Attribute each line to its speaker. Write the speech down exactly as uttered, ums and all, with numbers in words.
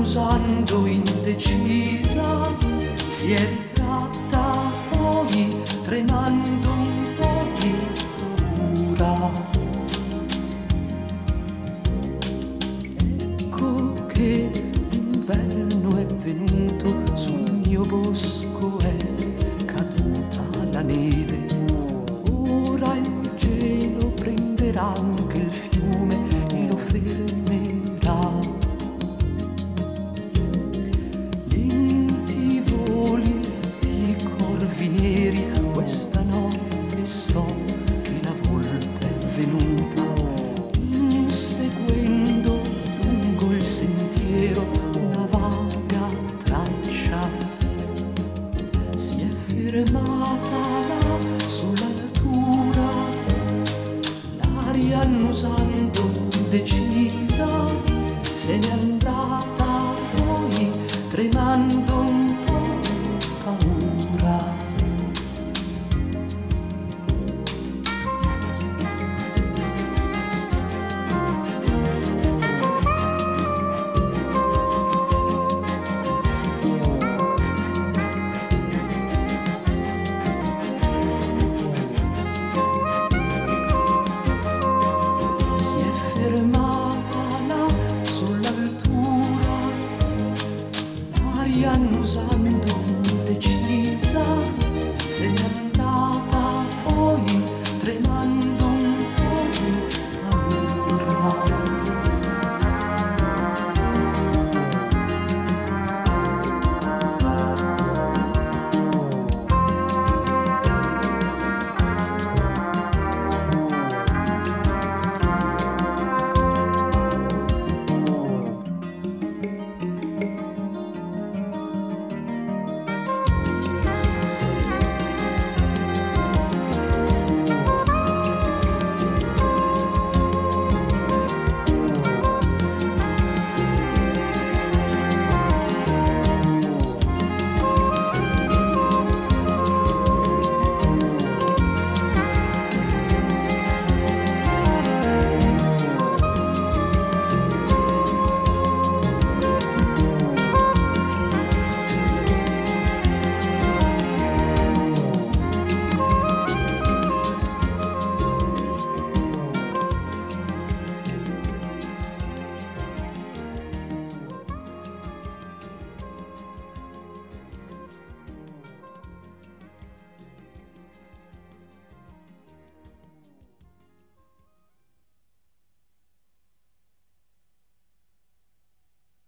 Speaker 1: annusando indecisa, si è ritratta poi tremando un po' di paura. Ecco che l'inverno è venuto, sul mio bosco è caduta la neve. Ora il gelo prenderà anche il fiume e lo fermerà. Lenti voli di corvi neri, questa notte so che la volpe è venuta. Inseguendo lungo il sentiero una vaga traccia, si è fermata là sull'altura, l'aria annusando indecisa se n'è andata